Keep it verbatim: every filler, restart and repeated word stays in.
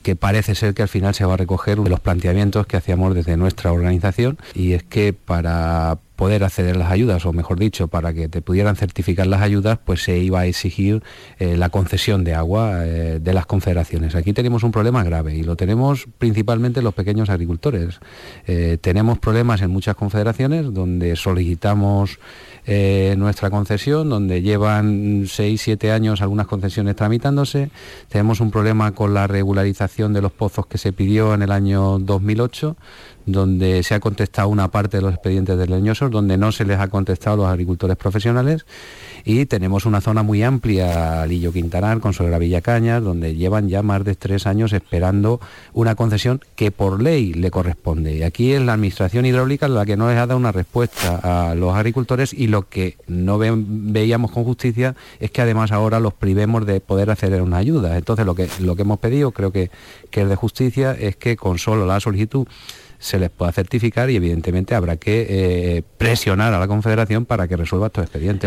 que parece ser que al final se va a recoger uno de los planteamientos que hacíamos desde nuestra organización, y es que para poder acceder a las ayudas, o mejor dicho, para que te pudieran certificar las ayudas, pues se iba a exigir eh, la concesión de agua eh, de las confederaciones. Aquí tenemos un problema grave y lo tenemos principalmente los pequeños agricultores. Eh, tenemos problemas en muchas confederaciones donde solicitamos eh, nuestra concesión, donde llevan seis, siete años algunas concesiones tramitándose. Tenemos un problema con la regularización de los pozos que se pidió en el año dos mil ocho, donde se ha contestado una parte de los expedientes de leñosos, donde no se les ha contestado a los agricultores profesionales, y tenemos una zona muy amplia, Lillo Quintanar, con Solera Villacañas, donde llevan ya más de tres años esperando una concesión que por ley le corresponde. Y aquí es la Administración Hidráulica la que no les ha dado una respuesta a los agricultores, y lo que no ve, veíamos con justicia es que además ahora los privemos de poder acceder a una ayuda. Entonces lo que, lo que hemos pedido, creo que, que es de justicia, es que con solo la solicitud se les pueda certificar, y evidentemente habrá que eh, presionar a la Confederación para que resuelva estos expedientes.